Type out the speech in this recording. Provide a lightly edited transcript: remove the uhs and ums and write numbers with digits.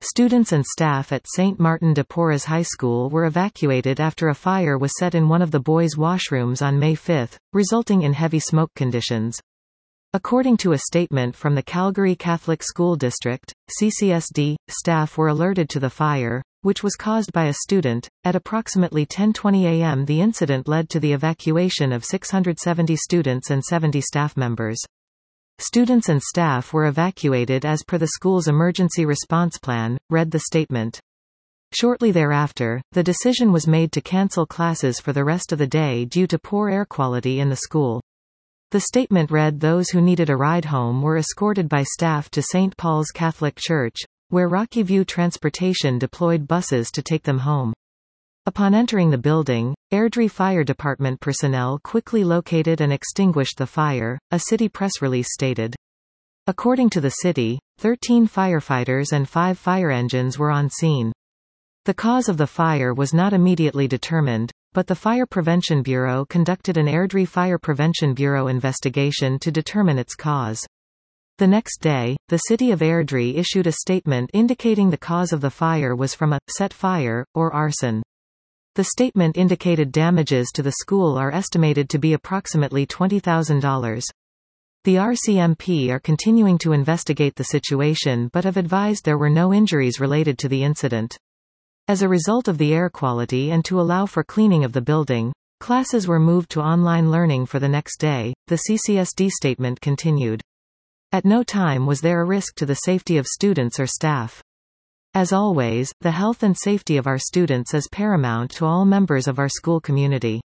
Students and staff at St. Martin de Porres High School were evacuated after a fire was set in one of the boys' washrooms on May 5, resulting in heavy smoke conditions. According to a statement from the Calgary Catholic School District, CCSD, staff were alerted to the fire, which was caused by a student. At approximately 10:20 a.m. the incident led to the evacuation of 670 students and 70 staff members. Students and staff were evacuated as per the school's emergency response plan, read the statement. Shortly thereafter, the decision was made to cancel classes for the rest of the day due to poor air quality in the school. The statement read those who needed a ride home were escorted by staff to St. Paul's Catholic Church, where Rocky View Transportation deployed buses to take them home. Upon entering the building, Airdrie Fire Department personnel quickly located and extinguished the fire, a city press release stated. According to the city, 13 firefighters and 5 fire engines were on scene. The cause of the fire was not immediately determined, but the Fire Prevention Bureau conducted an Airdrie Fire Prevention Bureau investigation to determine its cause. The next day, the city of Airdrie issued a statement indicating the cause of the fire was from a set fire or arson. The statement indicated damages to the school are estimated to be approximately $20,000. The RCMP are continuing to investigate the situation but have advised there were no injuries related to the incident. As a result of the air quality and to allow for cleaning of the building, classes were moved to online learning for the next day, the CCSD statement continued. At no time was there a risk to the safety of students or staff. As always, the health and safety of our students is paramount to all members of our school community.